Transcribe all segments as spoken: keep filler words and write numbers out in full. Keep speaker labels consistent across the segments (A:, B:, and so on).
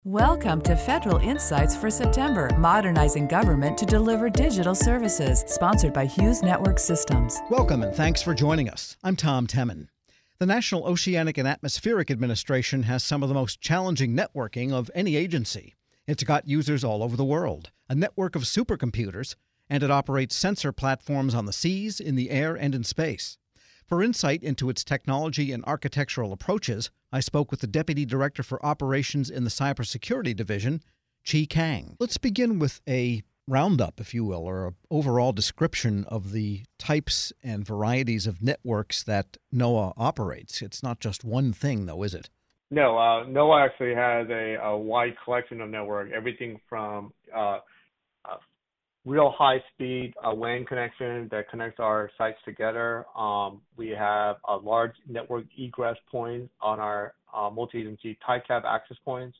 A: Welcome to Federal Insights for September, modernizing government to deliver digital services, sponsored by Hughes Network Systems.
B: Welcome and thanks for joining us. I'm Tom Temin. The National Oceanic and Atmospheric Administration has some of the most challenging networking of any agency. It's got users all over the world, a network of supercomputers, and it operates sensor platforms on the seas, in the air, and in space. For insight into its technology and architectural approaches, I spoke with the Deputy Director for Operations in the Cybersecurity Division, Chi Kang. Let's begin with a roundup, if you will, or an overall description of the types and varieties of networks that NOAA operates. It's not just one thing, though, is it?
C: No, uh, NOAA actually has a, a wide collection of network, everything from uh, uh, real high-speed uh, W A N connection that connects our sites together. Um, we have a large network egress point on our uh, multi-agency T I C A B access points.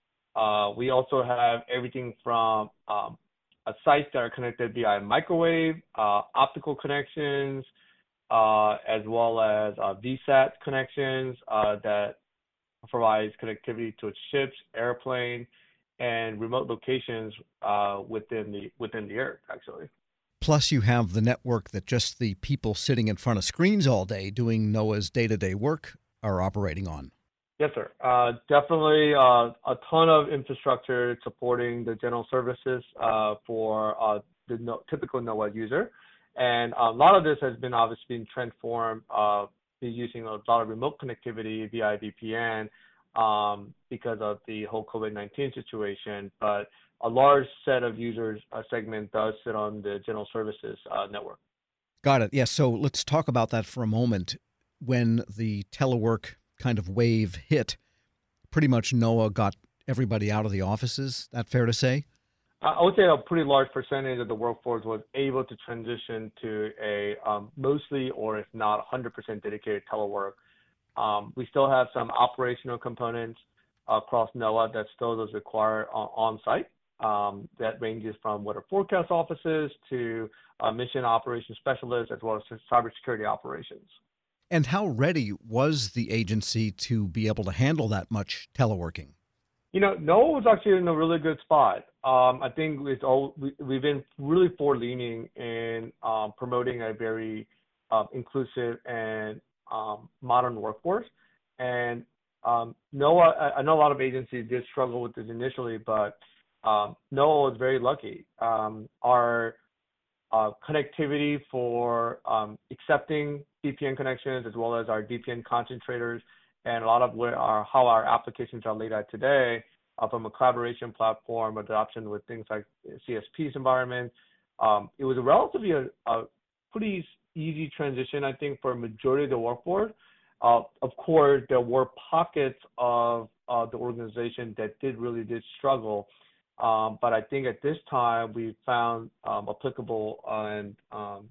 C: Uh, we also have everything from um, uh, sites that are connected via microwave, uh, optical connections, uh, as well as uh, V SAT connections uh, that provides connectivity to ships, airplanes, and remote locations uh, within the within the earth, actually.
B: Plus, you have the network that just the people sitting in front of screens all day doing NOAA's day-to-day work are operating on.
C: Yes, sir. Uh, definitely uh, a ton of infrastructure supporting the general services uh, for uh, the no- typical NOAA user. And a lot of this has been obviously been transformed uh, using a lot of remote connectivity via V P N, Um, because of the whole COVID nineteen situation, but a large set of users uh, segment does sit on the general services uh, network.
B: Got it. Yes. So let's talk about that for a moment. When the telework kind of wave hit, pretty much NOAA got everybody out of the offices. That fair to say?
C: I would say a pretty large percentage of the workforce was able to transition to a um, mostly, or if not one hundred percent dedicated telework. Um, we still have some operational components uh, across NOAA that still does require uh, on-site. Um, that ranges from weather forecast offices to uh, mission operations specialists, as well as cybersecurity operations.
B: And how ready was the agency to be able to handle that much teleworking?
C: You know, NOAA was actually in a really good spot. Um, I think it's all, we, we've been really forward-leaning in um, promoting a very uh, inclusive and Um, modern workforce. And um, NOAA, I, I know a lot of agencies did struggle with this initially, but um, NOAA was very lucky. Um, our uh, connectivity for um, accepting V P N connections, as well as our V P N concentrators, and a lot of where our, how our applications are laid out today, uh, from a collaboration platform, adoption with things like C S P's environment, um, it was a relatively a, a pretty easy transition, I think, for a majority of the workforce. Uh, of course, there were pockets of uh, the organization that did really did struggle, um, but I think at this time we found um, applicable and um,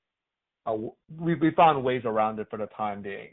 C: uh, we, we found ways around it for the time being.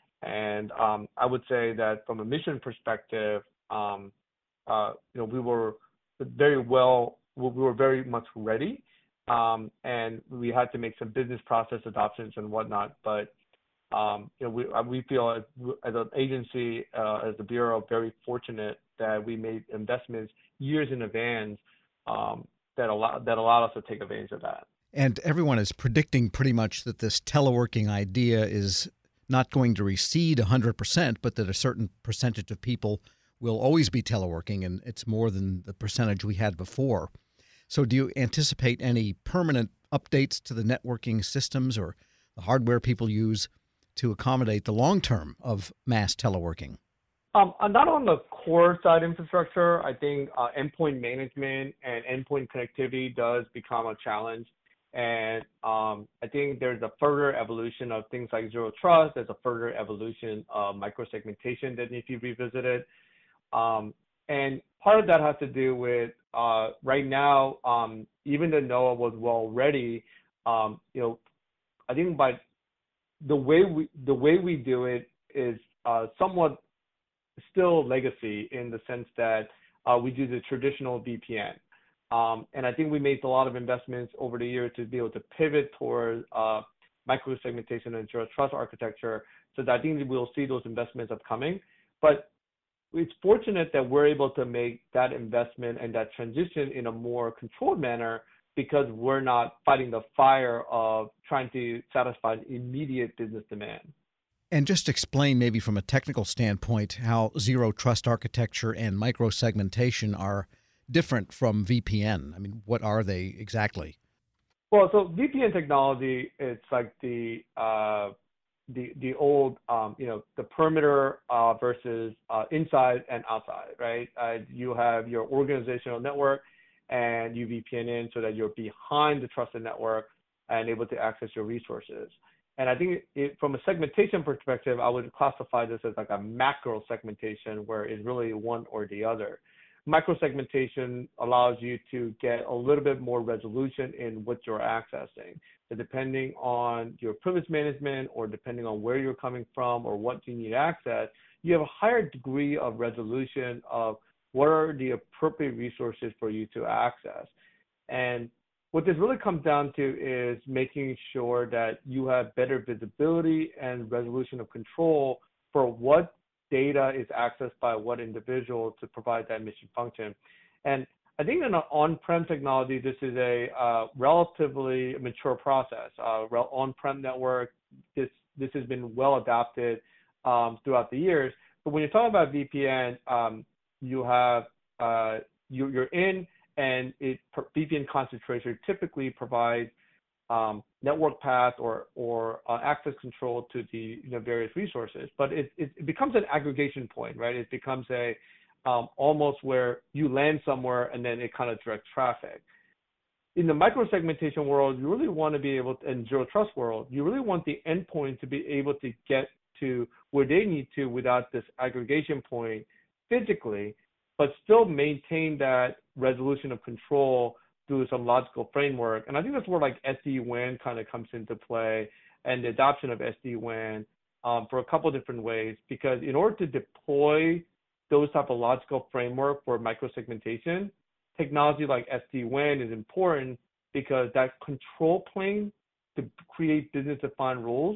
C: And um, I would say that from a mission perspective, um, uh, you know, we were very well, we were very much ready. Um, and we had to make some business process adoptions and whatnot. But um, you know, we we feel as, as an agency, uh, as the Bureau, very fortunate that we made investments years in advance um, that allow that allowed us to take advantage of that.
B: And everyone is predicting pretty much that this teleworking idea is not going to recede one hundred percent, but that a certain percentage of people will always be teleworking, and it's more than the percentage we had before. So do you anticipate any permanent updates to the networking systems or the hardware people use to accommodate the long term of mass teleworking?
C: Um, not on the core side infrastructure. I think uh, endpoint management and endpoint connectivity does become a challenge. And um, I think there's a further evolution of things like zero trust. There's a further evolution of microsegmentation that needs to be revisited. Um, and part of that has to do with uh, right now, um, even though NOAA was well ready, um, you know, I think by the way we the way we do it is uh, somewhat still legacy in the sense that uh, we do the traditional V P N. Um, and I think we made a lot of investments over the years to be able to pivot towards uh, microsegmentation and zero trust architecture. So that I think we'll see those investments upcoming. But it's fortunate that we're able to make that investment and that transition in a more controlled manner because we're not fighting the fire of trying to satisfy immediate business demand.
B: And just explain maybe from a technical standpoint how zero trust architecture and microsegmentation are different from V P N. I mean, what are they exactly?
C: Well, so V P N technology, it's like the uh, the the old, um, you know, the perimeter uh, versus uh, inside and outside, right? Uh, you have your organizational network, and you V P N in so that you're behind the trusted network and able to access your resources. And I think it, from a segmentation perspective, I would classify this as like a macro segmentation where it's really one or the other. Micro segmentation allows you to get a little bit more resolution in what you're accessing. So depending on your privilege management or depending on where you're coming from or what you need access, you have a higher degree of resolution of what are the appropriate resources for you to access. And what this really comes down to is making sure that you have better visibility and resolution of control for what data is accessed by what individual to provide that mission function. And I think in an on-prem technology, this is a uh, relatively mature process. Uh, on-prem network, this this has been well adapted um, throughout the years. But when you're talking about V P N, um, you have uh, you, you're in, and it V P N concentration typically provides um, network path or or uh, access control to the you know, various resources. But it, it it becomes an aggregation point, right? It becomes a um, almost where you land somewhere and then it kind of directs traffic. In the micro-segmentation world, you really want to be able to, in zero trust world, you really want the endpoint to be able to get to where they need to without this aggregation point physically, but still maintain that resolution of control through some logical framework. And I think that's where like S D WAN kind of comes into play and the adoption of S D WAN um, for a couple of different ways, because in order to deploy those type of logical framework for microsegmentation, technology like S D WAN is important because that control plane to create business defined rules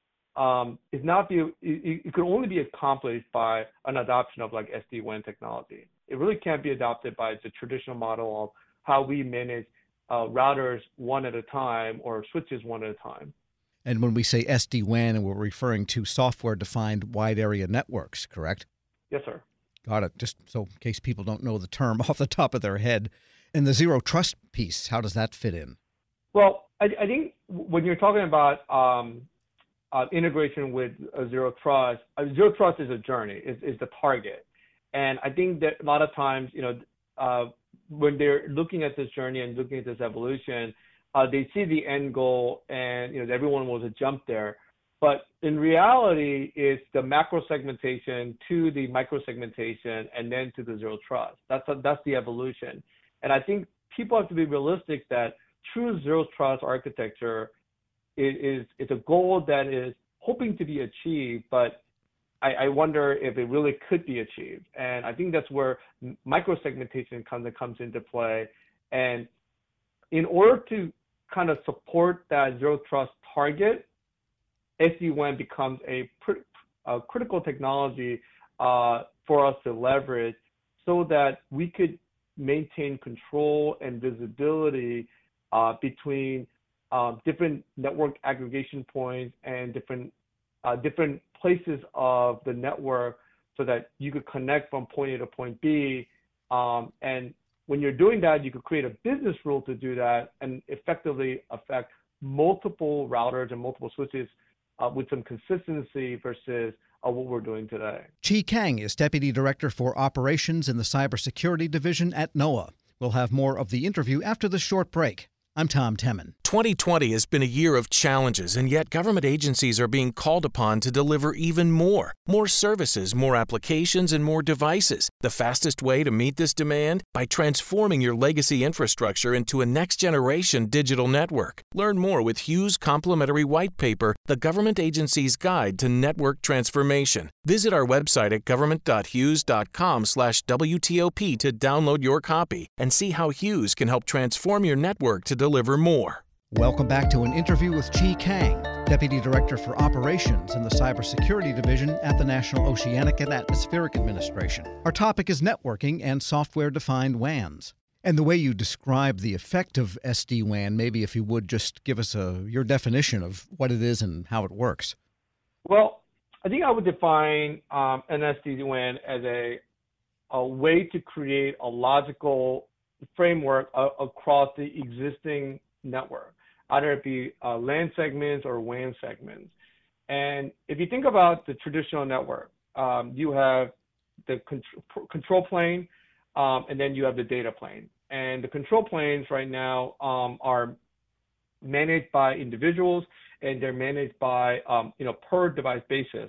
C: um, is not be, it, it could only be accomplished by an adoption of like S D WAN technology. It really can't be adopted by the traditional model of how we manage uh, routers one at a time or switches one at a time.
B: And when we say S D WAN, we're referring to software-defined wide area networks, correct?
C: Yes, sir.
B: Got it. Just so in case people don't know the term off the top of their head. And the zero trust piece, how does that fit in?
C: Well, I, I think when you're talking about um, uh, integration with uh, zero trust, uh, zero trust is a journey, is, is the target. And I think that a lot of times, you know, uh, when they're looking at this journey and looking at this evolution, uh, they see the end goal and, you know, everyone wants to jump there. But in reality, it's the macro segmentation to the micro segmentation and then to the zero trust. That's a, that's the evolution. And I think people have to be realistic that true zero trust architecture is, is, is a goal that is hoping to be achieved, but I, I wonder if it really could be achieved. And I think that's where micro segmentation kind of comes into play. And in order to kind of support that zero trust target, S D WAN becomes a, pr- a critical technology uh, for us to leverage so that we could maintain control and visibility uh, between um, different network aggregation points and different uh, different places of the network so that you could connect from point A to point B. Um, and when you're doing that, you could create a business rule to do that and effectively affect multiple routers and multiple switches Uh, with some consistency versus uh, what we're doing today.
B: Chi Kang is Deputy Director for Operations in the Cybersecurity Division at NOAA. We'll have more of the interview after the short break. I'm Tom Temin.
D: twenty twenty has been a year of challenges, and yet government agencies are being called upon to deliver even more. More services, more applications, and more devices. The fastest way to meet this demand? By transforming your legacy infrastructure into a next-generation digital network. Learn more with Hughes' complimentary white paper, The Government Agency's Guide to Network Transformation. Visit our website at government.hughes.com slash WTOP to download your copy and see how Hughes can help transform your network to deliver more.
B: Welcome back to an interview with Chi Kang, Deputy Director for Operations in the Cybersecurity Division at the National Oceanic and Atmospheric Administration. Our topic is networking and software-defined W A Ns. And the way you describe the effect of S D WAN, maybe if you would just give us a, your definition of what it is and how it works.
C: Well, I think I would define um, an S D WAN as a, a way to create a logical framework uh, across the existing network, either it be uh, LAN segments or W A N segments. And if you think about the traditional network, um, you have the con- control plane, um, and then you have the data plane. And the control planes right now um, are managed by individuals, and they're managed by, um, you know, per device basis.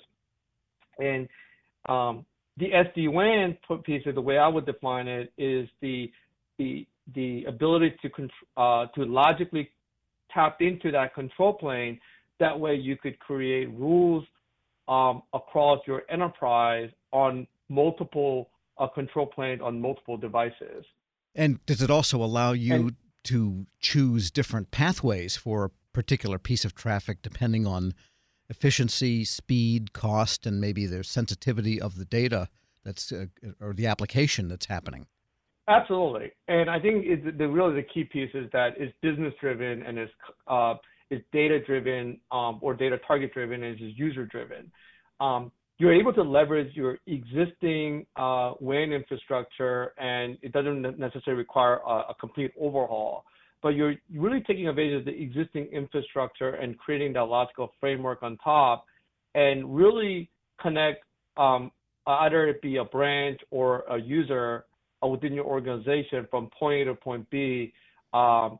C: And um, the S D WAN piece, of the way I would define it, is the the the ability to uh, to logically tap into that control plane. That way you could create rules um, across your enterprise on multiple uh, control planes on multiple devices.
B: And does it also allow you
C: and,
B: to choose different pathways for a particular piece of traffic depending on efficiency, speed, cost, and maybe the sensitivity of the data that's uh, or the application that's happening?
C: Absolutely, and I think it's the really the key piece is that it's business driven and it's uh, it's data driven um, or data target driven and it's user driven. Um, you're able to leverage your existing uh, W A N infrastructure, and it doesn't necessarily require a, a complete overhaul. But you're really taking advantage of the existing infrastructure and creating that logical framework on top, and really connect um, either it be a branch or a user within your organization from point A to point B um,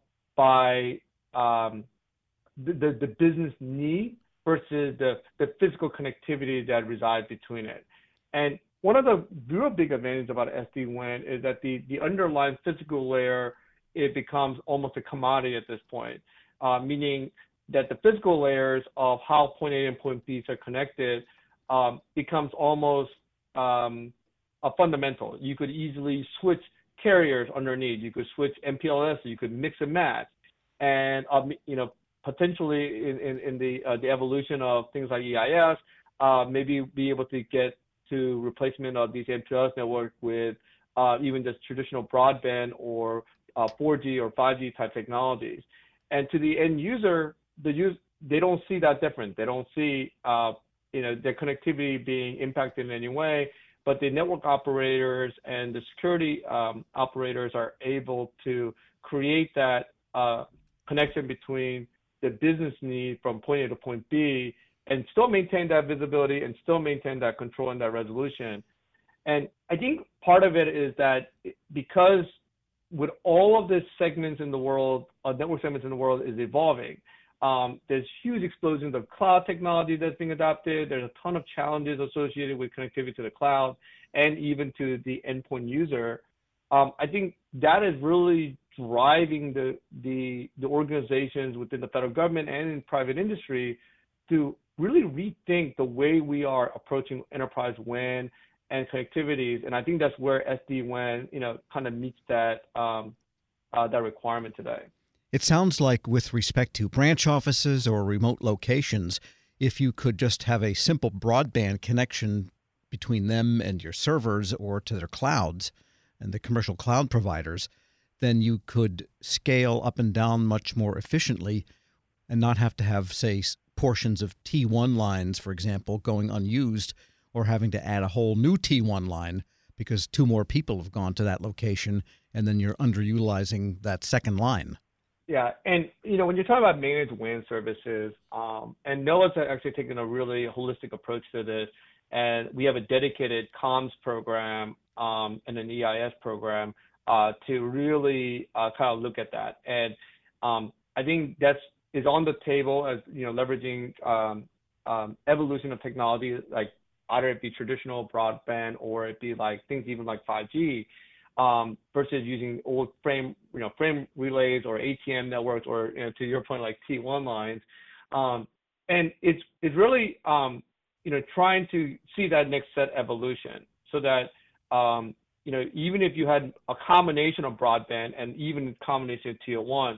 C: by um, the, the, the business need versus the, the physical connectivity that resides between it. And one of the real big advantages about S D WAN is that the, the underlying physical layer, it becomes almost a commodity at this point, uh, meaning that the physical layers of how point A and point B are connected um, becomes almost um, a fundamental. You could easily switch carriers underneath. You could switch M P L S. You could mix and match, and um, you know potentially in, in, in the uh, the evolution of things like E I S, uh, maybe be able to get to replacement of these M P L S networks with uh, even just traditional broadband or uh, four G or five G type technologies. And to the end user, the use they don't see that difference. They don't see uh, you know their connectivity being impacted in any way. But the network operators and the security um, operators are able to create that uh, connection between the business need from point A to point B and still maintain that visibility and still maintain that control and that resolution. And I think part of it is that because with all of the segments in the world, uh, network segments in the world is evolving, Um, there's huge explosions of cloud technology that's being adopted. There's a ton of challenges associated with connectivity to the cloud and even to the endpoint user. Um, I think that is really driving the, the, the organizations within the federal government and in private industry to really rethink the way we are approaching enterprise W A N and connectivities. And I think that's where S D WAN, you know, kind of meets that, um, uh, that requirement today.
B: It sounds like with respect to branch offices or remote locations, if you could just have a simple broadband connection between them and your servers or to their clouds and the commercial cloud providers, then you could scale up and down much more efficiently and not have to have, say, portions of T one lines, for example, going unused or having to add a whole new T one line because two more people have gone to that location and then you're underutilizing that second line.
C: Yeah, and you know when you're talking about managed W A N services, um, and NOAA's actually taken a really holistic approach to this, and we have a dedicated comms program um, and an E I S program uh, to really uh, kind of look at that. And um, I think that's is on the table as you know leveraging um, um, evolution of technology, like either it be traditional broadband or it be like things even like five G. Um, versus using old frame, you know, frame relays or A T M networks, or you know, to your point, like T one lines, um, and it's it's really um, you know trying to see that next set evolution, so that um, you know even if you had a combination of broadband and even a combination of Tier one,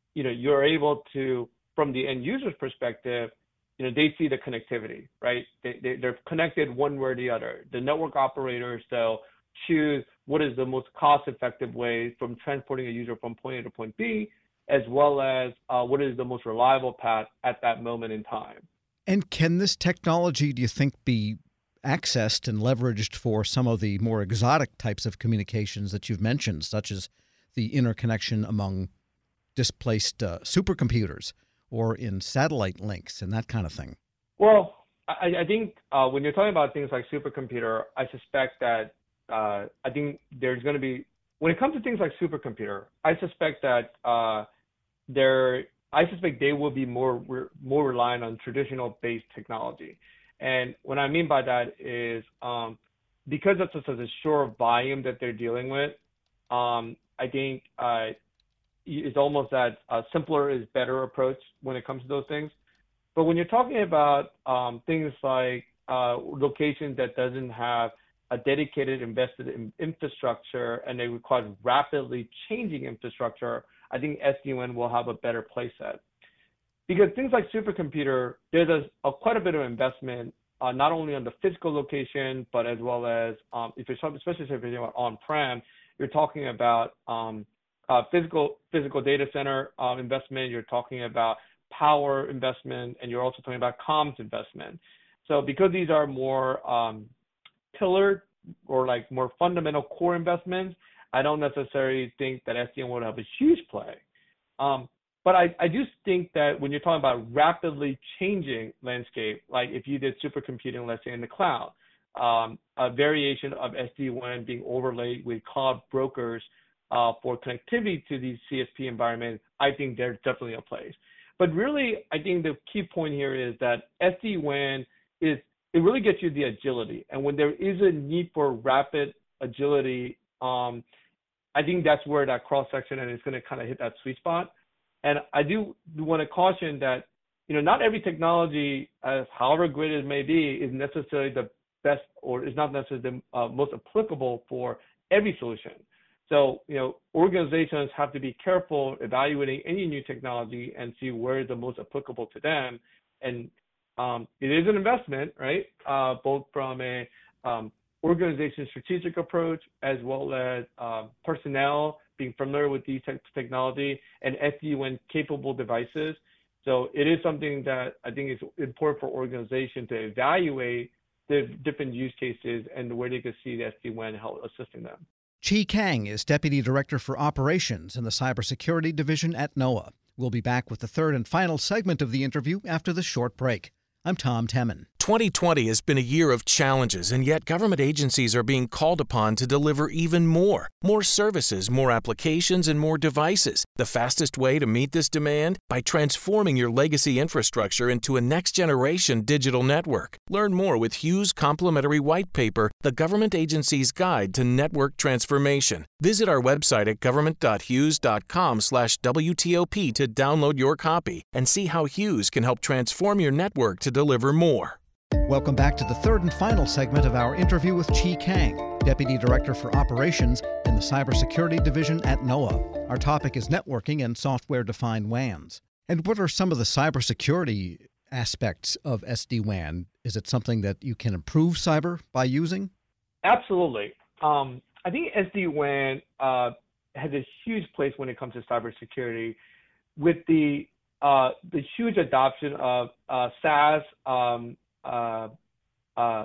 C: you know, you're able to, from the end user's perspective, you know, they see the connectivity, right? They, they, they're connected one way or the other. The network operators, they'll choose what is the most cost-effective way from transporting a user from point A to point B, as well as uh, what is the most reliable path at that moment in time.
B: And can this technology, do you think, be accessed and leveraged for some of the more exotic types of communications that you've mentioned, such as the interconnection among displaced uh, supercomputers or in satellite links and that kind of thing?
C: Well, I, I think uh, when you're talking about things like supercomputer, I suspect that uh, I think there's going to be, when it comes to things like supercomputer, I suspect that uh, there, I suspect they will be more more reliant on traditional based technology. And what I mean by that is um, because of such a short volume that they're dealing with, um, I think uh, it's almost that a simpler is better approach when it comes to those things. But when you're talking about um, things like uh, locations that doesn't have a dedicated invested in infrastructure and they require rapidly changing infrastructure, I think S D WAN will have a better place set. Because things like supercomputer, there's a, a quite a bit of investment, uh, not only on the physical location, but as well as, um, if you're especially if you're talking about on-prem, you're talking about um, uh, physical physical data center uh, investment, you're talking about power investment, and you're also talking about comms investment. So because these are more um, pillared or like more fundamental core investments, I don't necessarily think that S D WAN would have a huge play. Um, But I, I do think that when you're talking about rapidly changing landscape, like if you did supercomputing, let's say in the cloud, um, a variation of S D WAN being overlaid with cloud brokers uh, for connectivity to these C S P environments, I think there's definitely a place. But really, I think the key point here is that S D WAN is, it really gets you the agility. And when there is a need for rapid agility, um, I think that's where that cross-section and it's going to kind of hit that sweet spot. And I do want to caution that, you know, not every technology, as however great it may be, is necessarily the best or is not necessarily the uh, most applicable for every solution. So, you know, organizations have to be careful evaluating any new technology and see where is the most applicable to them. And um, it is an investment, right? Uh, both from a um, organization strategic approach as well as uh, personnel being familiar with these types of technology and S D WAN capable devices. So it is something that I think is important for organizations to evaluate the different use cases and where they could see the S D WAN help assisting them.
B: Chi Kang is Deputy Director for Operations in the Cybersecurity Division at NOAA. We'll be back with the third and final segment of the interview after this short break. I'm Tom Temin.
D: twenty twenty has been a year of challenges, and yet government agencies are being called upon to deliver even more. More services, more applications, and more devices. The fastest way to meet this demand? By transforming your legacy infrastructure into a next-generation digital network. Learn more with Hughes' complimentary white paper, The Government Agency's Guide to Network Transformation. Visit our website at government.hughes.com slash WTOP to download your copy and see how Hughes can help transform your network to deliver more.
B: Welcome back to the third and final segment of our interview with Chi Kang, Deputy Director for Operations in the Cybersecurity Division at NOAA. Our topic is networking and software-defined W A Ns. And what are some of the cybersecurity aspects of S D WAN? Is it something that you can improve cyber by using?
C: Absolutely. Um, I think S D WAN uh, has a huge place when it comes to cybersecurity with the uh, the huge adoption of uh, SaaS. Um, Uh, uh,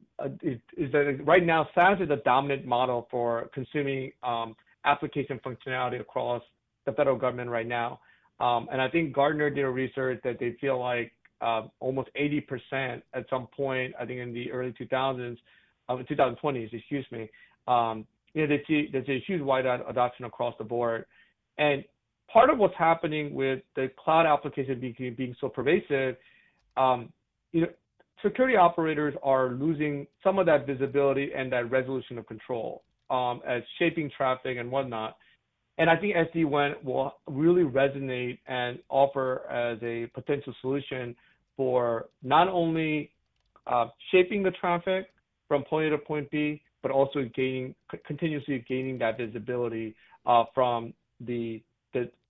C: is, is that right now SaaS is a dominant model for consuming um, application functionality across the federal government right now. Um, and I think Gartner did a research that they feel like uh, almost eighty percent at some point, I think in the early two thousands, uh, twenty twenties, excuse me, um, you know, they see there's a huge wide adoption across the board. And part of what's happening with the cloud application being, being so pervasive, um, you know, security operators are losing some of that visibility and that resolution of control um, as shaping traffic and whatnot. And I think S D WAN will really resonate and offer as a potential solution for not only uh, shaping the traffic from point A to point B, but also gaining, continuously gaining that visibility uh, from the, the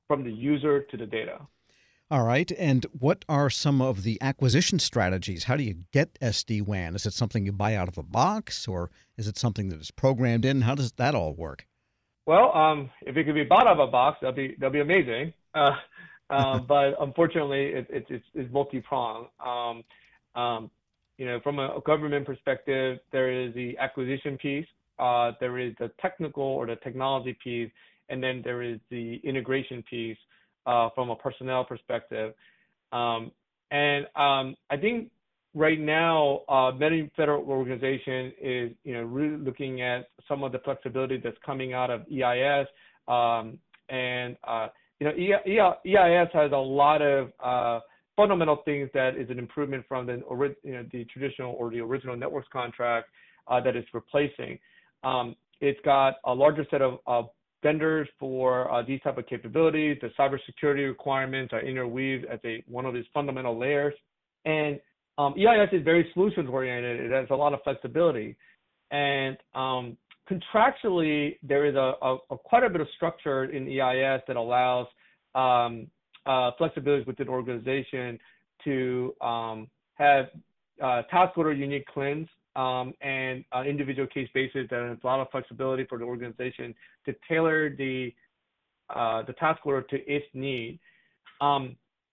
C: from the user to the data.
B: All right. And what are some of the acquisition strategies? How do you get S D WAN? Is it something you buy out of the box, or is it something that is programmed in? How does that all work?
C: Well, um, if it could be bought out of a box, that'd be that'd be amazing. Uh, uh, but unfortunately, it, it, it's it's multi-pronged. Um, um, you know, from a government perspective, there is the acquisition piece, uh, there is the technical or the technology piece, and then there is the integration piece. Uh, from a personnel perspective. Um, and um, I think right now, uh, many federal organization is, you know, really looking at some of the flexibility that's coming out of E I S. Um, and, uh, you know, E I S has a lot of uh, fundamental things that is an improvement from the, you know, the traditional or the original networks contract uh, that it's replacing. Um, it's got a larger set of uh, vendors for uh, these type of capabilities. The cybersecurity requirements are interweaved as a one of these fundamental layers. And um, E I S is very solutions oriented. It has a lot of flexibility. And um, contractually, there is a, a, a quite a bit of structure in E I S that allows um, uh, flexibilities within the organization to um, have uh, task order unique cleanse Um, and uh, individual case basis. There's a lot of flexibility for the organization to tailor the uh, the task order to its need. Um,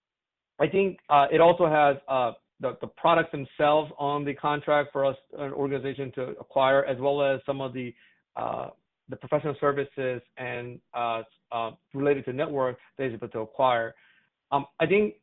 C: I think uh, it also has uh, the, the products themselves on the contract for us, an organization, to acquire, as well as some of the uh, the professional services and uh, uh, related to network that is able to acquire. Um, I think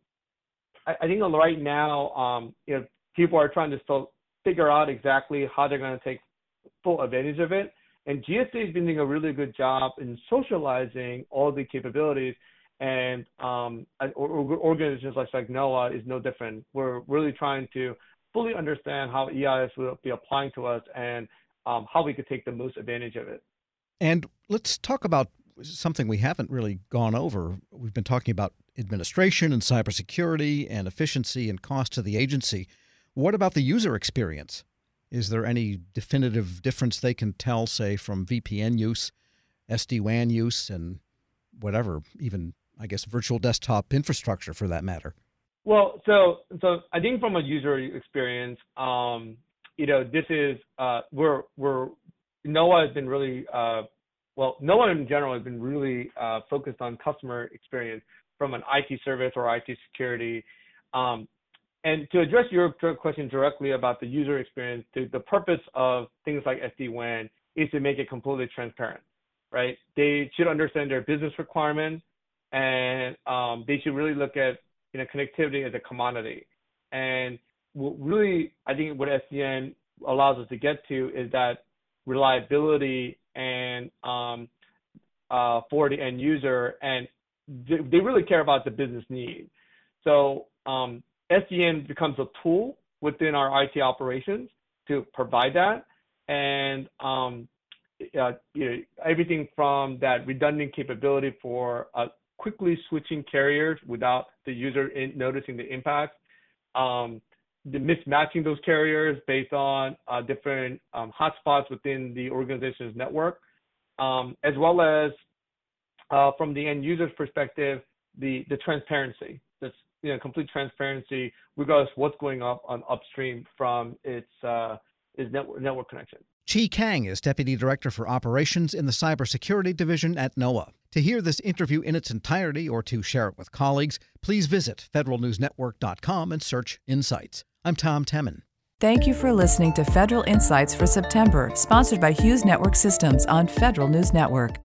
C: I, I think right now, um, you know, people are trying to still figure out exactly how they're going to take full advantage of it. And G S A has been doing a really good job in socializing all the capabilities. And um, organizations like, like NOAA is no different. We're really trying to fully understand how E I S will be applying to us and um, how we could take the most advantage of it.
B: And let's talk about something we haven't really gone over. We've been talking about administration and cybersecurity and efficiency and cost to the agency. What about the user experience? Is there any definitive difference they can tell, say, from V P N use, S D WAN use, and whatever, even, I guess, virtual desktop infrastructure for that matter?
C: Well, so so I think from a user experience, um, you know, this is, uh, we're, we're, NOAA has been really, uh, well, NOAA in general has been really uh, focused on customer experience from an I T service or I T security. Um, And to address your question directly about the user experience, the, the purpose of things like S D WAN is to make it completely transparent, right? They should understand their business requirements, and um, they should really look at, you know, connectivity as a commodity. And what really, I think what S D N allows us to get to is that reliability and um, uh, for the end user, and they, they really care about the business need. So um, S D N becomes a tool within our I T operations to provide that, and um, uh, you know, everything from that redundant capability for uh, quickly switching carriers without the user in noticing the impact, um, the mismatching those carriers based on uh, different um, hotspots within the organization's network, um, as well as uh, from the end user's perspective, the the transparency. That's, you know, complete transparency regardless of what's going up on upstream from its uh, its network network connection.
B: Chi Kang is Deputy Director for Operations in the Cybersecurity Division at NOAA. To hear this interview in its entirety or to share it with colleagues, please visit federal news network dot com and search Insights. I'm Tom Temin.
A: Thank you for listening to Federal Insights for September, sponsored by Hughes Network Systems on Federal News Network.